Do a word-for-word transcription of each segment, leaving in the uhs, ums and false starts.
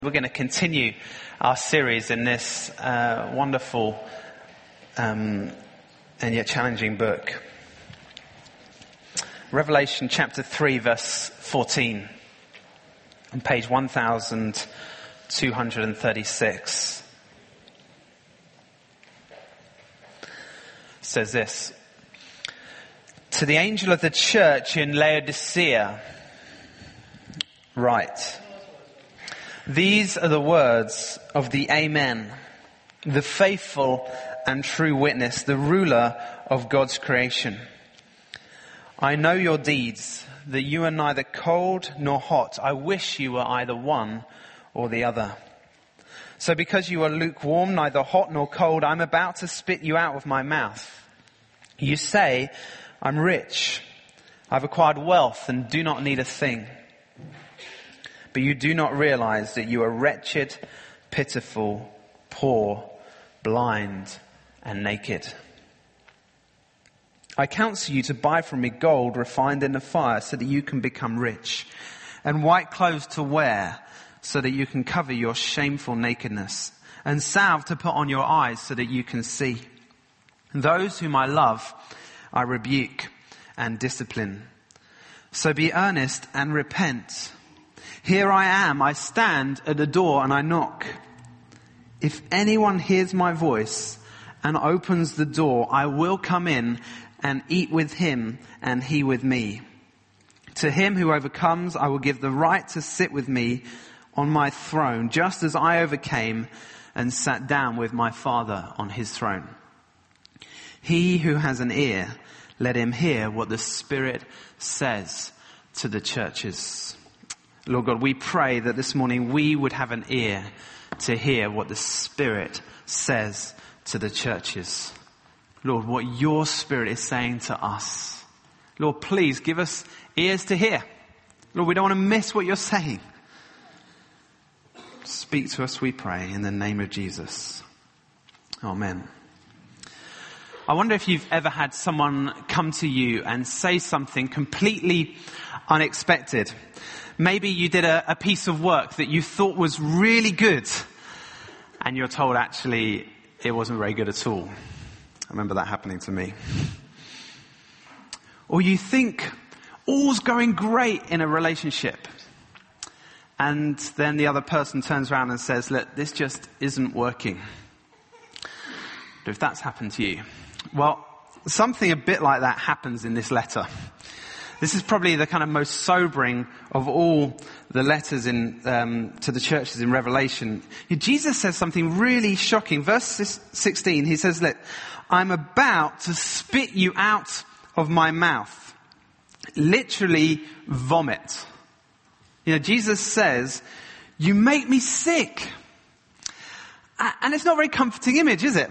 We're going to continue our series in this uh, wonderful um, and yet challenging book. Revelation chapter three, verse fourteen, on page one thousand two hundred thirty-six. Says this: To the angel of the church in Laodicea, write, these are the words of the Amen, the faithful and true witness, the ruler of God's creation. I know your deeds, that you are neither cold nor hot. I wish you were either one or the other. So because you are lukewarm, neither hot nor cold, I'm about to spit you out of my mouth. You say, I'm rich, I've acquired wealth and do not need a thing. But you do not realize that you are wretched, pitiful, poor, blind, and naked. I counsel you to buy from me gold refined in the fire so that you can become rich, and white clothes to wear so that you can cover your shameful nakedness, and salve to put on your eyes so that you can see. Those whom I love, I rebuke and discipline. So be earnest and repent. Here I am, I stand at the door and I knock. If anyone hears my voice and opens the door, I will come in and eat with him and he with me. To him who overcomes, I will give the right to sit with me on my throne, just as I overcame and sat down with my Father on his throne. He who has an ear, let him hear what the Spirit says to the churches. Lord God, we pray that this morning we would have an ear to hear what the Spirit says to the churches. Lord, what your Spirit is saying to us. Lord, please give us ears to hear. Lord, we don't want to miss what you're saying. Speak to us, we pray, in the name of Jesus. Amen. I wonder if you've ever had someone come to you and say something completely unexpected. Maybe you did a, a piece of work that you thought was really good, and you're told actually it wasn't very good at all. I remember that happening to me. Or you think all's going great in a relationship, and then the other person turns around and says, look, this just isn't working. But if that's happened to you, well, something a bit like that happens in this letter. This is probably the kind of most sobering of all the letters in um, to the churches in Revelation. Jesus says something really shocking. Verse sixteen, he says, look, I'm about to spit you out of my mouth. Literally vomit. You know, Jesus says, you make me sick. And it's not a very comforting image, is it?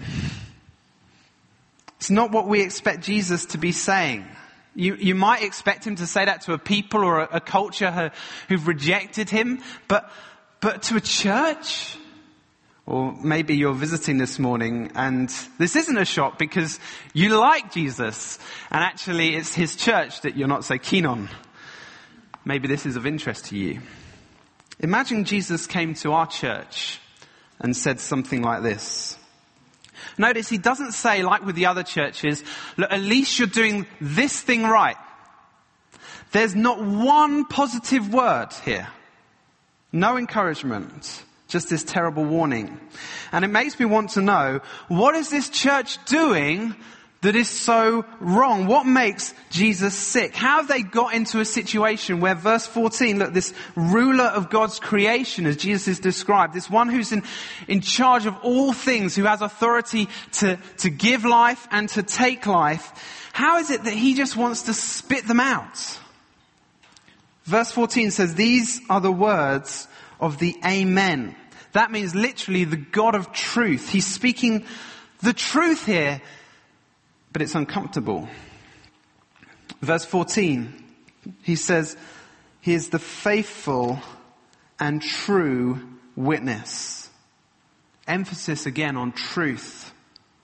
It's not what we expect Jesus to be saying. You, you might expect him to say that to a people or a, a culture who, who've rejected him, but, but to a church? Or maybe you're visiting this morning and this isn't a shock because you like Jesus and actually it's his church that you're not so keen on. Maybe this is of interest to you. Imagine Jesus came to our church and said something like this. Notice he doesn't say, like with the other churches, look, at least you're doing this thing right. There's not one positive word here. No encouragement. Just this terrible warning. And it makes me want to know, what is this church doing that is so wrong? What makes Jesus sick? How have they got into a situation where verse fourteen, look, this ruler of God's creation, as Jesus is described, this one who's in, in charge of all things, who has authority to, to give life and to take life, how is it that he just wants to spit them out? Verse fourteen says, these are the words of the Amen. That means literally the God of truth. He's speaking the truth here, but it's uncomfortable. Verse fourteen, he says, he is the faithful and true witness. Emphasis again on truth.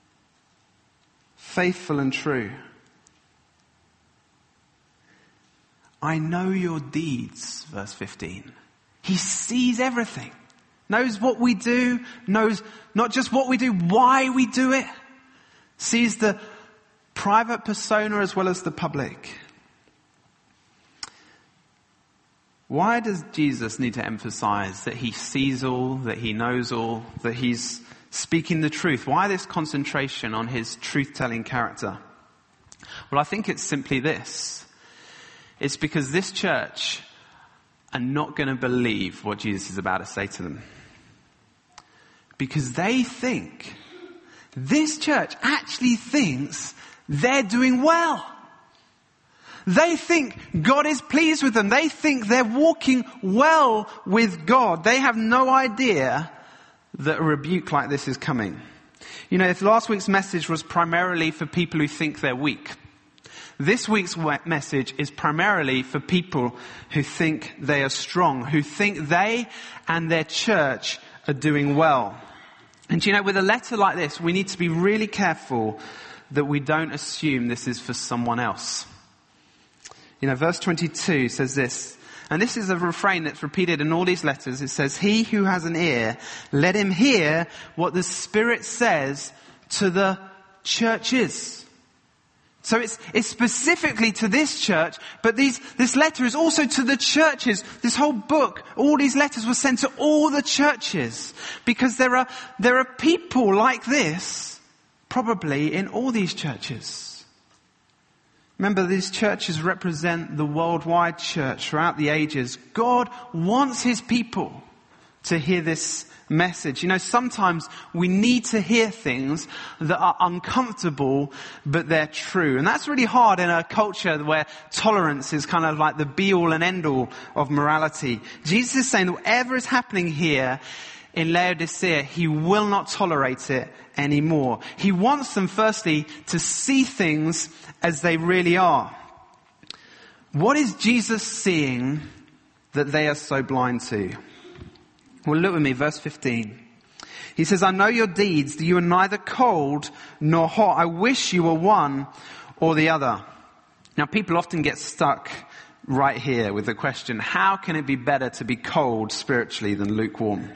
Faithful and true. I know your deeds, verse fifteen. He sees everything. knows what we do, knows not just what we do, why we do it, sees the private persona as well as the public. Why does Jesus need to emphasize that he sees all, that he knows all, that he's speaking the truth? Why this concentration on his truth-telling character? Well, I think it's simply this. It's because this church are not going to believe what Jesus is about to say to them. Because they think, this church actually thinks they're doing well. They think God is pleased with them. They think they're walking well with God. They have no idea that a rebuke like this is coming. You know, if last week's message was primarily for people who think they're weak, this week's message is primarily for people who think they are strong, who think they and their church are doing well. And you know, with a letter like this, we need to be really careful that we don't assume this is for someone else. You know, verse twenty-two says this, and this is a refrain that's repeated in all these letters. It says, he who has an ear, let him hear what the Spirit says to the churches. So it's, it's specifically to this church, but these, this letter is also to the churches. This whole book, all these letters were sent to all the churches, because there are, there are people like this, probably in all these churches. Remember, these churches represent the worldwide church throughout the ages. God wants his people to hear this message. You know, sometimes we need to hear things that are uncomfortable, but they're true. And that's really hard in a culture where tolerance is kind of like the be-all and end-all of morality. Jesus is saying that whatever is happening here in Laodicea, he will not tolerate it anymore. He wants them, firstly, to see things as they really are. What is Jesus seeing that they are so blind to? Well, look with me, verse fifteen. He says, I know your deeds, that you are neither cold nor hot. I wish you were one or the other. Now, people often get stuck right here with the question, how can it be better to be cold spiritually than lukewarm?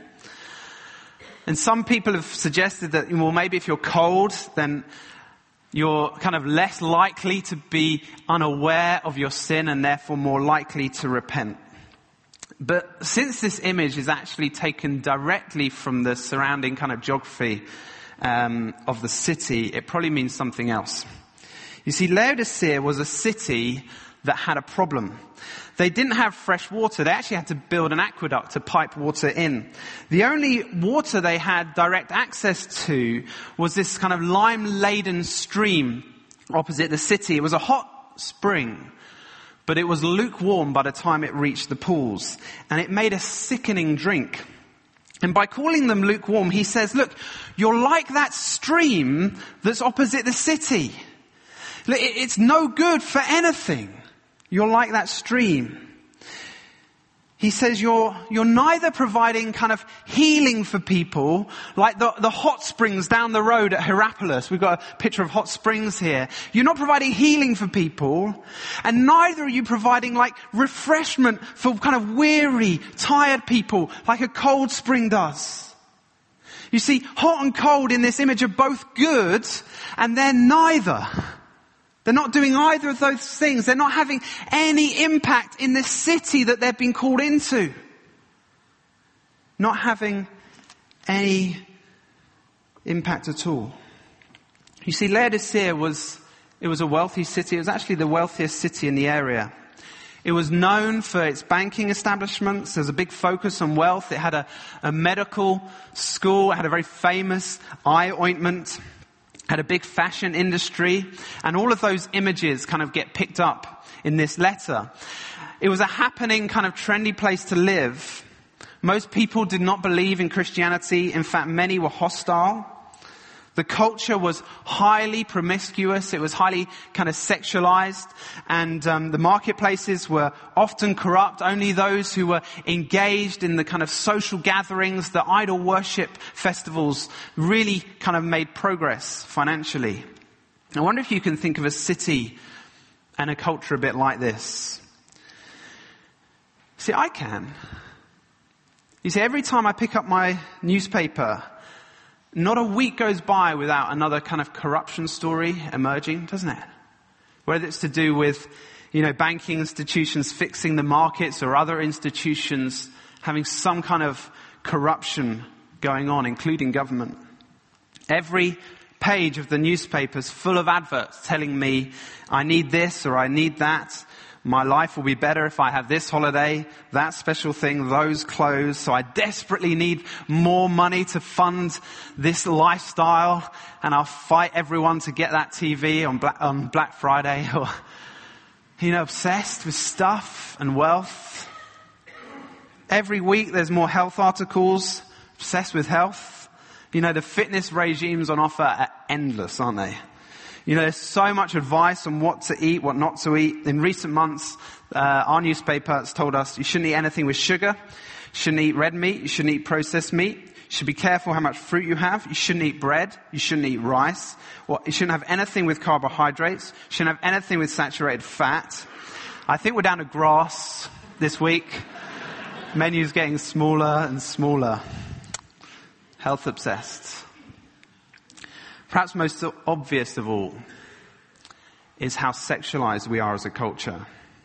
And some people have suggested that, well, maybe if you're cold, then you're kind of less likely to be unaware of your sin and therefore more likely to repent. But since this image is actually taken directly from the surrounding kind of geography um, of the city, it probably means something else. You see, Laodicea was a city that had a problem. They didn't have fresh water. They actually had to build an aqueduct to pipe water in. The only water they had direct access to was this kind of lime-laden stream opposite the city. It was a hot spring, but it was lukewarm by the time it reached the pools. And it made a sickening drink. And by calling them lukewarm, he says, look, you're like that stream that's opposite the city. It's no good for anything. You're like that stream. He says you're, you're neither providing kind of healing for people, like the, the hot springs down the road at Hierapolis. We've got a picture of hot springs here. You're not providing healing for people, and neither are you providing like refreshment for kind of weary, tired people, like a cold spring does. You see, hot and cold in this image are both good, and they're neither. They're not doing either of those things. They're not having any impact in the city that they've been called into. Not having any impact at all. You see, Laodicea was, it was a wealthy city. It was actually the wealthiest city in the area. It was known for its banking establishments. There was a big focus on wealth. It had a, a medical school. It had a very famous eye ointment. Had a big fashion industry, and all of those images kind of get picked up in this letter. It was a happening kind of trendy place to live. Most people did not believe in Christianity. In fact, many were hostile. The culture was highly promiscuous. It was highly kind of sexualized, and um, the marketplaces were often corrupt. Only those who were engaged in the kind of social gatherings, the idol worship festivals, really kind of made progress financially. I wonder if you can think of a city and a culture a bit like this. See, I can. You see, every time I pick up my newspaper, not a week goes by without another kind of corruption story emerging, doesn't it? Whether it's to do with, you know, banking institutions fixing the markets or other institutions having some kind of corruption going on, including government. Every page of the newspaper is full of adverts telling me I need this or I need that. My life will be better if I have this holiday, that special thing, those clothes. So I desperately need more money to fund this lifestyle, and I'll fight everyone to get that T V on Black, on Black Friday. Or, you know, obsessed with stuff and wealth. Every week there's more health articles, obsessed with health. You know, the fitness regimes on offer are endless, aren't they? You know, there's so much advice on what to eat, what not to eat. In recent months, uh, our newspaper has told us you shouldn't eat anything with sugar. You shouldn't eat red meat. You shouldn't eat processed meat. You should be careful how much fruit you have. You shouldn't eat bread. You shouldn't eat rice. Well, you shouldn't have anything with carbohydrates. You shouldn't have anything with saturated fat. I think we're down to grass this week. Menu's getting smaller and smaller. Health obsessed. Perhaps most obvious of all is how sexualized we are as a culture.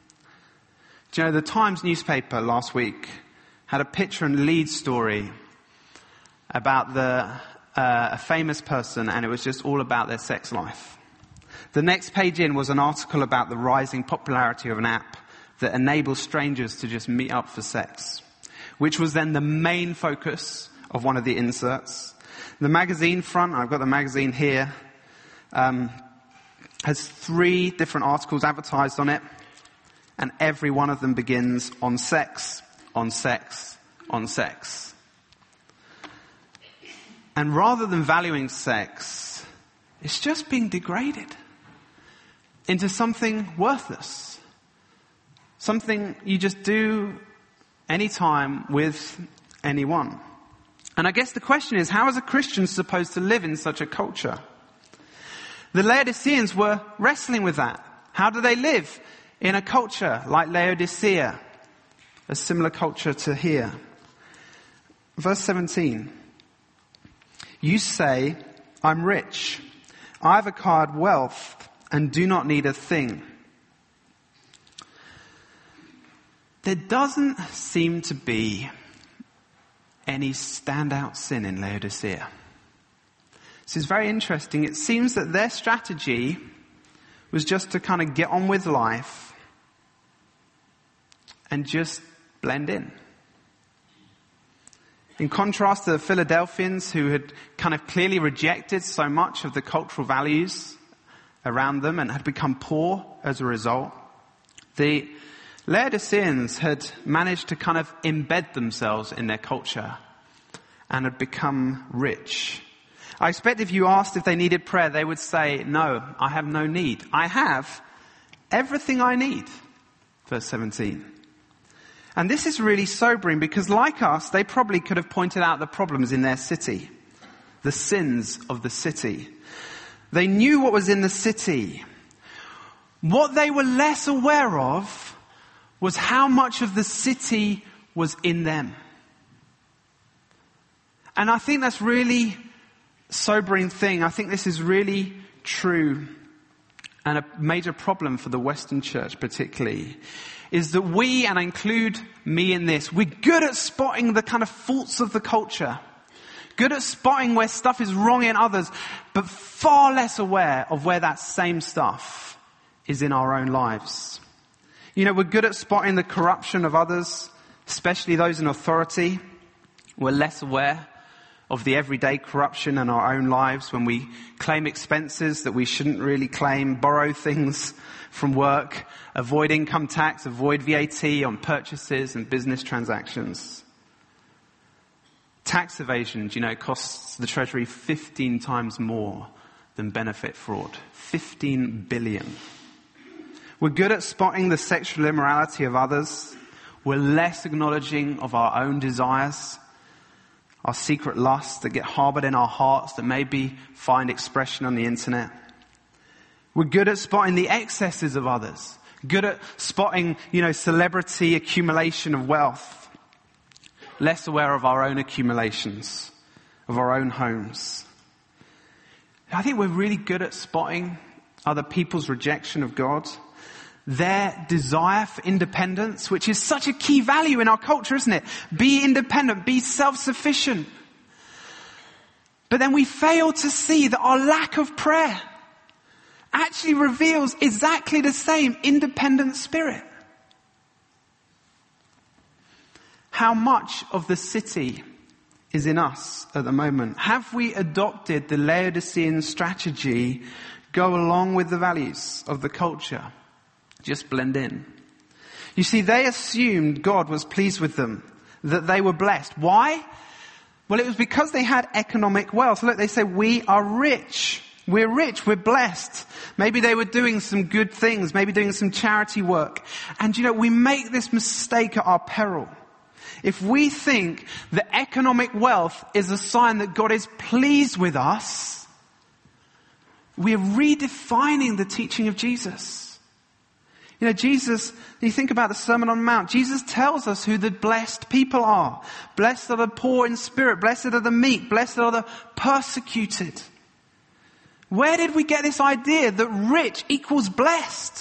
Do you know, the Times newspaper last week had a picture and lead story about the uh, a famous person, and it was just all about their sex life. The next page in was an article about the rising popularity of an app that enables strangers to just meet up for sex, which was then the main focus of one of the inserts. The magazine front, I've got the magazine here, um, has three different articles advertised on it, and every one of them begins on sex, on sex, on sex. And rather than valuing sex, it's just being degraded into something worthless. Something you just do anytime with anyone. And I guess the question is, how is a Christian supposed to live in such a culture? The Laodiceans were wrestling with that. How do they live in a culture like Laodicea? A similar culture to here. Verse seventeen. You say, I'm rich. I have acquired wealth and do not need a thing. There doesn't seem to be any standout sin in Laodicea. This is very interesting. It seems that their strategy was just to kind of get on with life and just blend in. In contrast to the Philadelphians, who had kind of clearly rejected so much of the cultural values around them and had become poor as a result, the Laodiceans had managed to kind of embed themselves in their culture and had become rich. I expect if you asked if they needed prayer, they would say, no, I have no need. I have everything I need. Verse seventeen. And this is really sobering because, like us, they probably could have pointed out the problems in their city, the sins of the city. They knew what was in the city. What they were less aware of was how much of the city was in them. And I think that's really sobering thing. I think this is really true and a major problem for the Western church particularly, is that we, and I include me in this, we're good at spotting the kind of faults of the culture, good at spotting where stuff is wrong in others, but far less aware of where that same stuff is in our own lives. You know, we're good at spotting the corruption of others, especially those in authority. We're less aware of the everyday corruption in our own lives when we claim expenses that we shouldn't really claim, borrow things from work, avoid income tax, avoid V A T on purchases and business transactions. Tax evasion, you know, costs the Treasury fifteen times more than benefit fraud. fifteen billion. We're good at spotting the sexual immorality of others. We're less acknowledging of our own desires, our secret lusts that get harbored in our hearts that maybe find expression on the internet. We're good at spotting the excesses of others. Good at spotting, you know, celebrity accumulation of wealth. less aware of our own accumulations, of our own homes. I think we're really good at spotting other people's rejection of God, their desire for independence, which is such a key value in our culture, isn't it? Be independent, be self-sufficient. But then we fail to see that our lack of prayer actually reveals exactly the same independent spirit. How much of the city is in us at the moment? Have we adopted the Laodicean strategy, go along with the values of the culture, just blend in? You see, they assumed God was pleased with them, that they were blessed. Why? Well, it was because they had economic wealth. Look, they say, we are rich. We're rich. We're blessed. Maybe they were doing some good things, maybe doing some charity work. And you know, we make this mistake at our peril. If we think that economic wealth is a sign that God is pleased with us, we're redefining the teaching of Jesus. You know, Jesus, you think about the Sermon on the Mount, Jesus tells us who the blessed people are. Blessed are the poor in spirit, blessed are the meek, blessed are the persecuted. Where did we get this idea that rich equals blessed?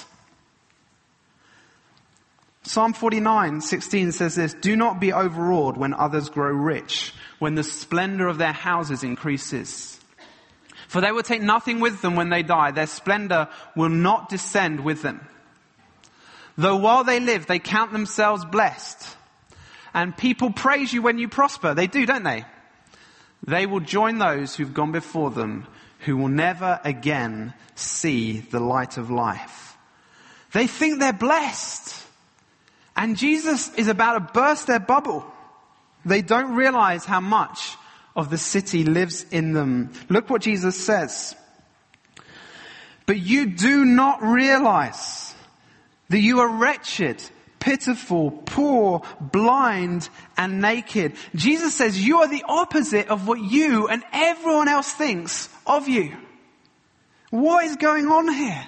Psalm forty-nine sixteen says this, do not be overawed when others grow rich, when the splendor of their houses increases. For they will take nothing with them when they die. Their splendor will not descend with them. Though while they live, they count themselves blessed. And people praise you when you prosper. They do, don't they? They will join those who've gone before them, who will never again see the light of life. They think they're blessed. And Jesus is about to burst their bubble. They don't realize how much of the city lives in them. Look what Jesus says. But you do not realize that you are wretched, pitiful, poor, blind, and naked. Jesus says you are the opposite of what you and everyone else thinks of you. What is going on here?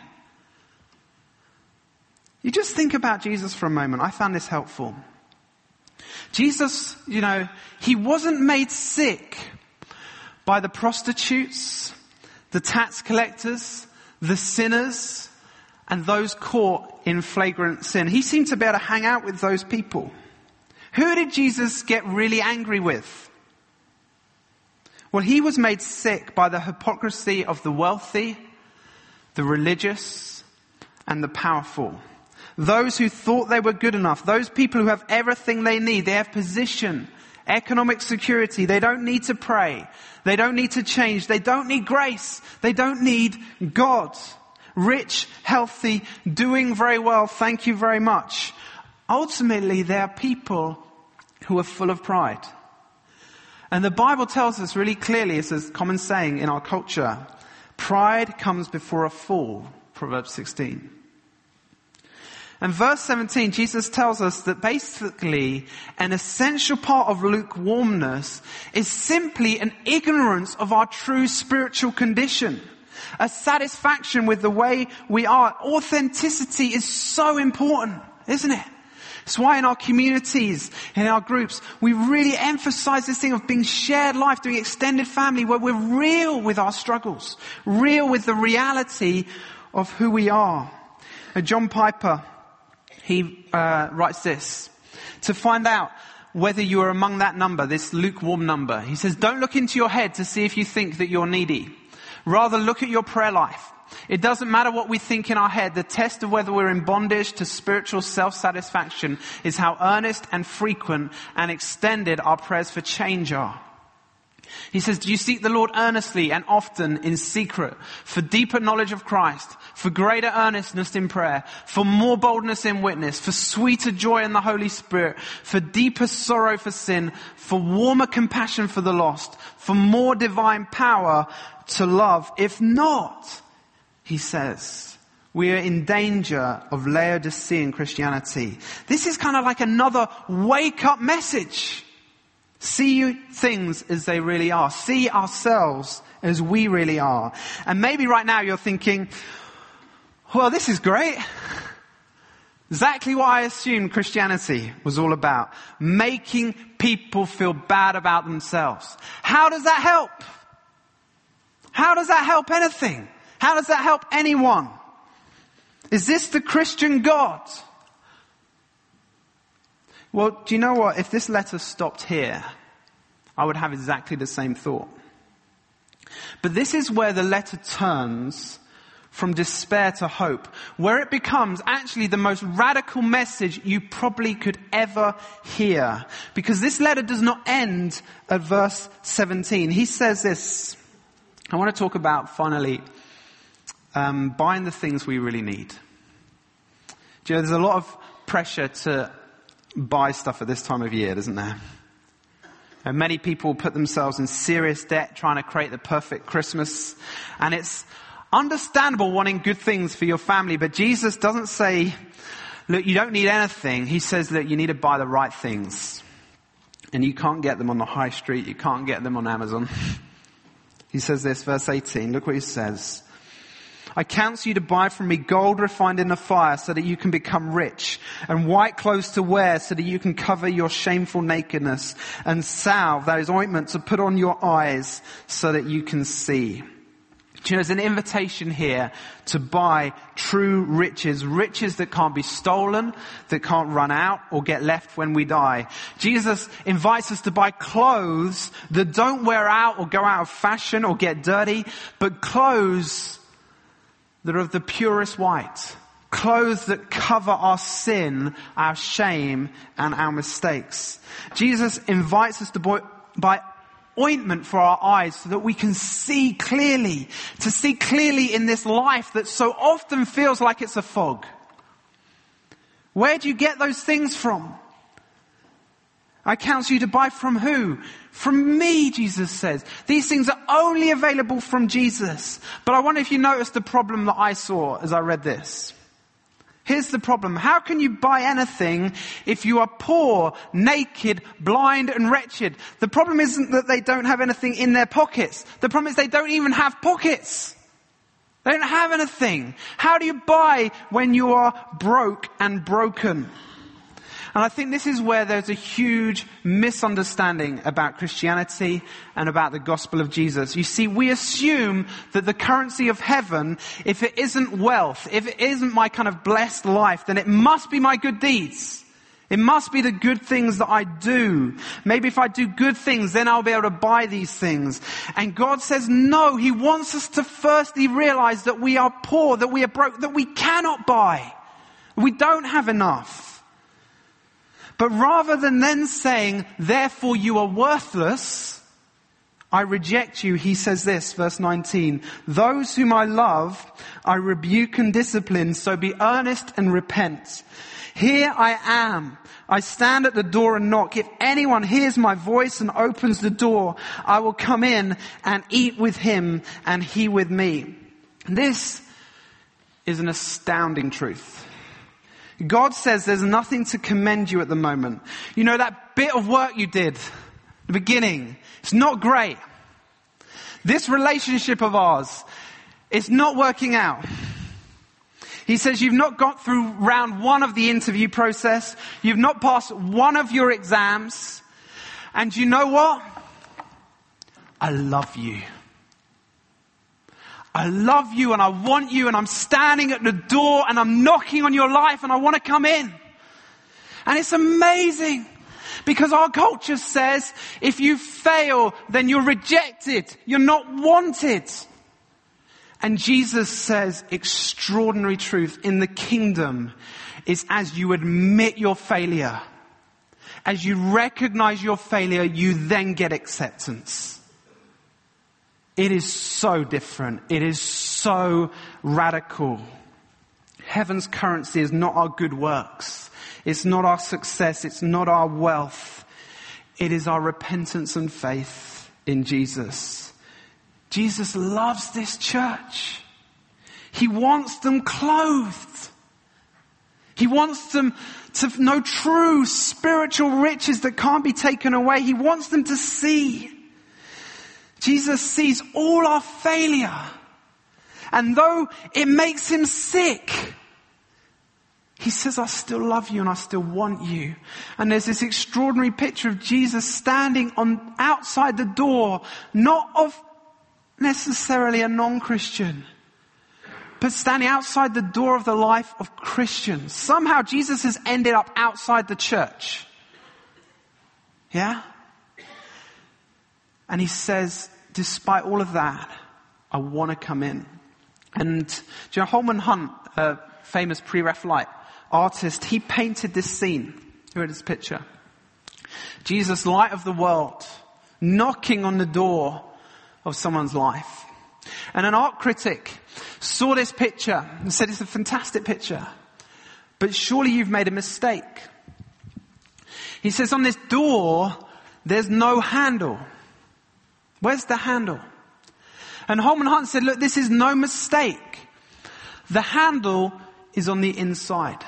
You just think about Jesus for a moment. I found this helpful. Jesus, you know, he wasn't made sick by the prostitutes, the tax collectors, the sinners, and those caught in flagrant sin. He seemed to be able to hang out with those people. Who did Jesus get really angry with? Well, he was made sick by the hypocrisy of the wealthy, the religious, and the powerful. Those who thought they were good enough. Those people who have everything they need. They have position, economic security. They don't need to pray. They don't need to change. They don't need grace. They don't need God. Rich, healthy, doing very well. Thank you very much. Ultimately, they are people who are full of pride. And the Bible tells us really clearly, it's a common saying in our culture, pride comes before a fall. Proverbs sixteen. And verse seventeen, Jesus tells us that basically an essential part of lukewarmness is simply an ignorance of our true spiritual condition. A satisfaction with the way we are. Authenticity is so important, isn't it? It's why in our communities, in our groups, we really emphasize this thing of being shared life, doing extended family, where we're real with our struggles, real with the reality of who we are. Uh, John Piper, he uh, writes this, to find out whether you are among that number, this lukewarm number. He says, don't look into your head to see if you think that you're needy. Rather, look at your prayer life. It doesn't matter what we think in our head. The test of whether we're in bondage to spiritual self-satisfaction is how earnest and frequent and extended our prayers for change are. He says, do you seek the Lord earnestly and often in secret for deeper knowledge of Christ, for greater earnestness in prayer, for more boldness in witness, for sweeter joy in the Holy Spirit, for deeper sorrow for sin, for warmer compassion for the lost, for more divine power to love? If not, he says, we are in danger of Laodicean Christianity. This is kind of like another wake-up message. See things as they really are. See ourselves as we really are. And maybe right now you're thinking, well, this is great. Exactly what I assumed Christianity was all about. Making people feel bad about themselves. How does that help? How does that help anything? How does that help anyone? Is this the Christian God? Well, do you know what? If this letter stopped here, I would have exactly the same thought. But this is where the letter turns from despair to hope, where it becomes actually the most radical message you probably could ever hear. Because this letter does not end at verse seventeen. He says this. I want to talk about, finally, um, buying the things we really need. Do you know, there's a lot of pressure to buy stuff at this time of year, isn't there? And many people put themselves in serious debt trying to create the perfect Christmas. And it's understandable wanting good things for your family, but Jesus doesn't say, look, you don't need anything. He says that you need to buy the right things. And you can't get them on the high street. You can't get them on Amazon. He says this, verse eighteen, look what he says. I counsel you to buy from me gold refined in the fire so that you can become rich, and white clothes to wear so that you can cover your shameful nakedness, and salve, that is ointment, to put on your eyes so that you can see. Do you know, there's an invitation here to buy true riches, riches that can't be stolen, that can't run out or get left when we die. Jesus invites us to buy clothes that don't wear out or go out of fashion or get dirty, but clothes that are of the purest white. Clothes that cover our sin, our shame, and our mistakes. Jesus invites us to buy, buy ointment for our eyes so that we can see clearly, to see clearly in this life that so often feels like it's a fog. Where do you get those things from? I counsel you to buy from who? From me, Jesus says. These things are only available from Jesus. But I wonder if you noticed the problem that I saw as I read this. Here's the problem. How can you buy anything if you are poor, naked, blind, and wretched? The problem isn't that they don't have anything in their pockets. The problem is they don't even have pockets. They don't have anything. How do you buy when you are broke and broken? And I think this is where there's a huge misunderstanding about Christianity and about the gospel of Jesus. You see, we assume that the currency of heaven, if it isn't wealth, if it isn't my kind of blessed life, then it must be my good deeds. It must be the good things that I do. Maybe if I do good things, then I'll be able to buy these things. And God says no. He wants us to firstly realize that we are poor, that we are broke, that we cannot buy. We don't have enough. But rather than then saying, therefore you are worthless, I reject you, he says this, verse nineteen, those whom I love, I rebuke and discipline, so be earnest and repent. Here I am. I stand at the door and knock. If anyone hears my voice and opens the door, I will come in and eat with him and he with me. This is an astounding truth. God says there's nothing to commend you at the moment. You know, that bit of work you did at the beginning, it's not great. This relationship of ours, it's not working out. He says you've not got through round one of the interview process. You've not passed one of your exams. And you know what? I love you. I love you and I want you and I'm standing at the door and I'm knocking on your life and I want to come in. And it's amazing because our culture says if you fail, then you're rejected. You're not wanted. And Jesus says extraordinary truth in the kingdom is as you admit your failure, as you recognize your failure, you then get acceptance. It is so different. It is so radical. Heaven's currency is not our good works. It's not our success. It's not our wealth. It is our repentance and faith in Jesus. Jesus loves this church. He wants them clothed. He wants them to know true spiritual riches that can't be taken away. He wants them to see. Jesus sees all our failure. And though it makes him sick, He says, I still love you and I still want you. And there's this extraordinary picture of Jesus standing on outside the door, not of necessarily a non-Christian, but standing outside the door of the life of Christians. Somehow Jesus has ended up outside the church. Yeah? And he says, despite all of that, I want to come in. And do you know, Holman Hunt, a famous pre-Raphaelite artist, he painted this scene. Here is this picture. Jesus, light of the world, knocking on the door of someone's life. And an art critic saw this picture and said, it's a fantastic picture, but surely you've made a mistake. He says, on this door, there's no handle. Where's the handle? And Holman Hunt said, look, this is no mistake. The handle is on the inside.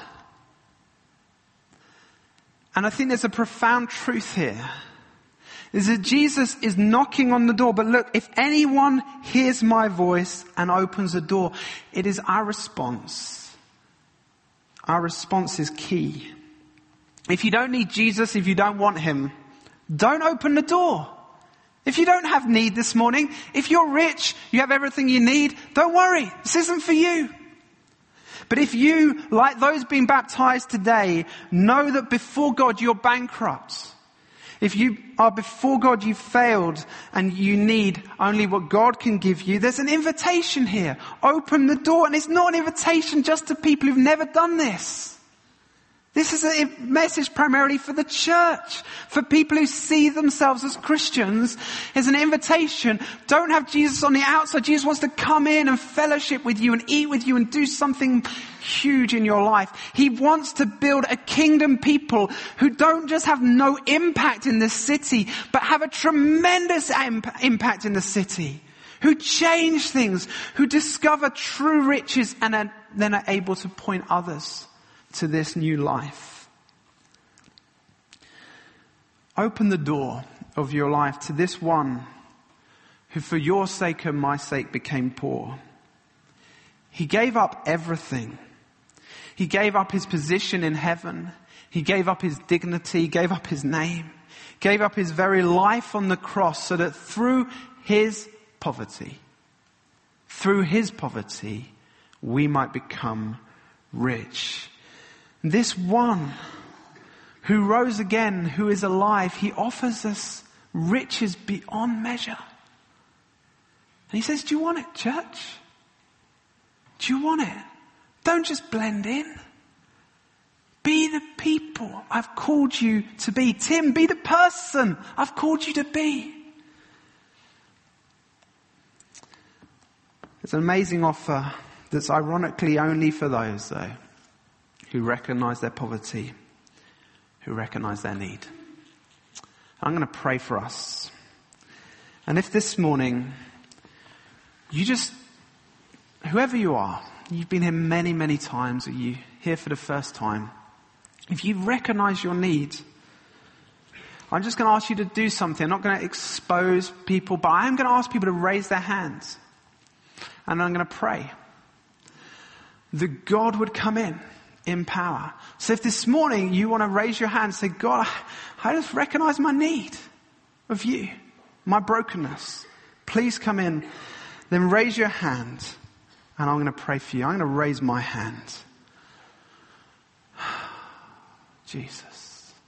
And I think there's a profound truth here. Is that Jesus is knocking on the door. But look, if anyone hears my voice and opens the door, it is our response. Our response is key. If you don't need Jesus, if you don't want him, don't open the door. If you don't have need this morning, if you're rich, you have everything you need, don't worry. This isn't for you. But if you, like those being baptized today, know that before God you're bankrupt. If you are before God, you've failed and you need only what God can give you, there's an invitation here. Open the door. And it's not an invitation just to people who've never done this. This is a message primarily for the church, for people who see themselves as Christians. It's an invitation. Don't have Jesus on the outside. Jesus wants to come in and fellowship with you and eat with you and do something huge in your life. He wants to build a kingdom people who don't just have no impact in this city, but have a tremendous imp- impact in the city. Who change things, who discover true riches and are, then are able to point others to this new life. Open the door of your life to this one who for your sake and my sake became poor. He gave up everything. He gave up his position in heaven. He gave up his dignity, gave up his name, gave up his very life on the cross so that through his poverty, through his poverty, we might become rich. This one who rose again, who is alive, he offers us riches beyond measure. And he says, do you want it, church? Do you want it? Don't just blend in. Be the people I've called you to be. Tim, be the person I've called you to be. It's an amazing offer that's ironically only for those, though, who recognize their poverty, who recognize their need. I'm going to pray for us. And if this morning, you just, whoever you are, you've been here many, many times, or you're here for the first time, if you recognize your need, I'm just going to ask you to do something. I'm not going to expose people, but I am going to ask people to raise their hands. And I'm going to pray that God would come in. In power. So if this morning you want to raise your hand and say, God, I just recognize my need of you, my brokenness. Please come in. Then raise your hand and I'm going to pray for you. I'm going to raise my hand. Jesus.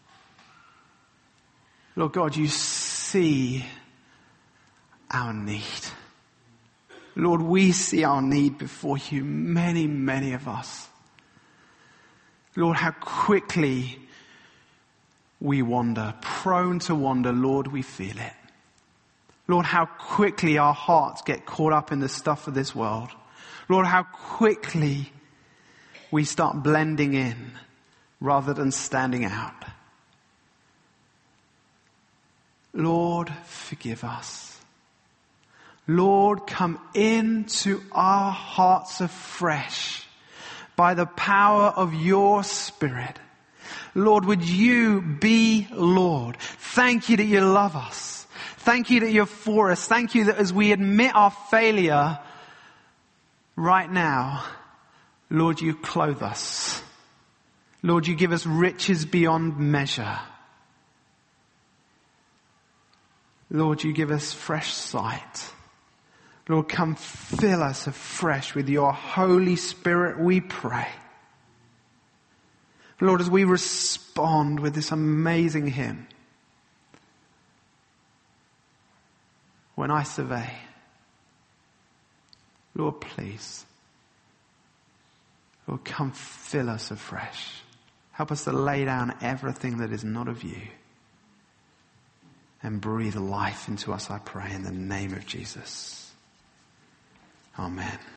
Lord God, you see our need. Lord, we see our need before you, many, many of us. Lord, how quickly we wander, prone to wander. Lord, we feel it. Lord, how quickly our hearts get caught up in the stuff of this world. Lord, how quickly we start blending in rather than standing out. Lord, forgive us. Lord, come into our hearts afresh. By the power of your Spirit. Lord, would you be Lord? Thank you that you love us. Thank you that you're for us. Thank you that as we admit our failure right now, Lord, you clothe us Lord, you give us riches beyond measure. Lord, you give us fresh sight. Lord, come fill us afresh with your Holy Spirit, we pray. Lord, as we respond with this amazing hymn, when I survey, Lord, please, Lord, come fill us afresh. Help us to lay down everything that is not of you and breathe life into us, I pray, in the name of Jesus. Amen.